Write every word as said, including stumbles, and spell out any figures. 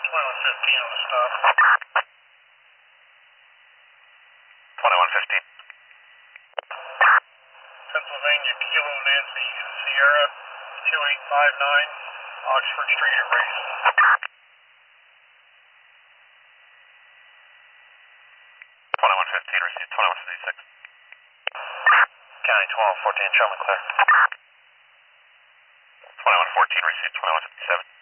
twenty-one fifteen on the stop. twenty-one fifteen. Pennsylvania Kilo Nancy Sierra two eight five nine, Oxford Street at Race. twenty-one fifteen, received twenty-one fifty-six. County twelve fourteen, show me clear. twenty-one fourteen, received twenty-one fifty-seven.